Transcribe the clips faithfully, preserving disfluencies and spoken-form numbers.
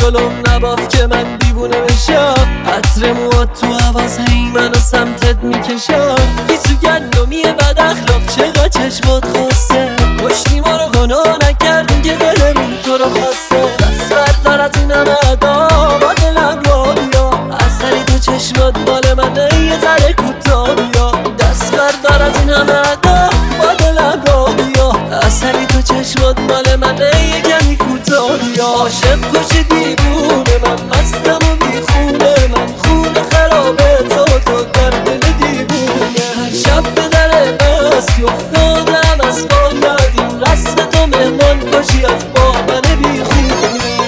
جلوم نباف که من دیوونه بشم. عطر موات تو حواس هی منو سمتت میکشم. گیسو گندمیه بد اخلاق چقدر چشمات خواسته. پشتی ما رو گناه نکردیم که دلمون تو رو خواسته. دست بردار از این همه ادا با دلم را بیا. اثری تو چشمات مال منه یه ذره کوتاه بیا. دست بردار از این همه ادا با دلم را بیا. اثری تو چشمات مال منه یه کمی کوتاه بیا. عاشق کشی دیوونه من مستم و بیخونه. من خونه خرابه تو تو در دل دیوونه. هر شب به در مستی افتادم از پا یادیم. رسم تو مهمان کشی از با من بیخونه.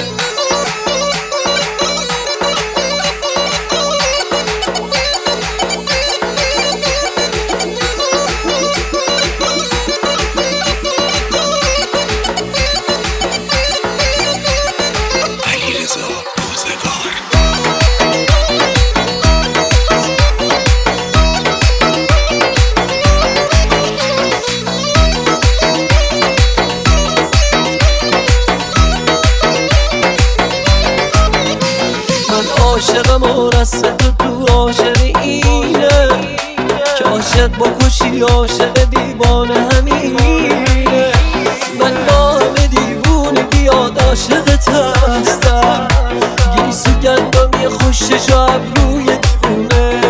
عاشقم و رسم تو تو عاشق اینه که عاشق بکشی عاشق دیوانه همینه. من با همه دیوونه بیاد عاشقت هستم. گیسو گندمی خوشش و ابروی دیوونه.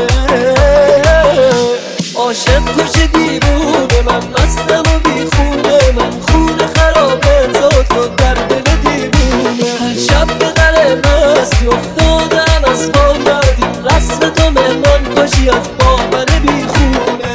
عاشق کشی دیوونه من مستم و بیخونه. من خونه خرابه تو تو در دل دیوونه. هر شب به در مستی افتادم از پا یادیم. رسم تو مهمان کشی از با من بیخونه.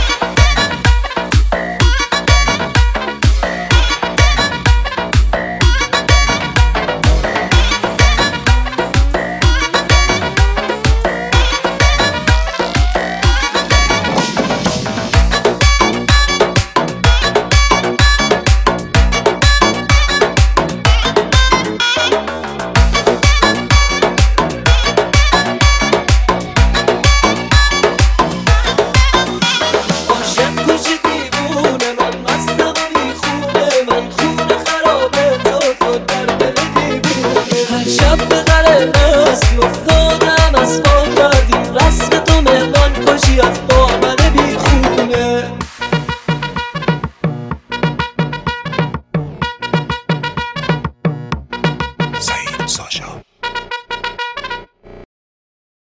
شب به در مستی افتادم از پا یادیم. رسم تو مهمان کشی از با من بیخونه. سعید ساشا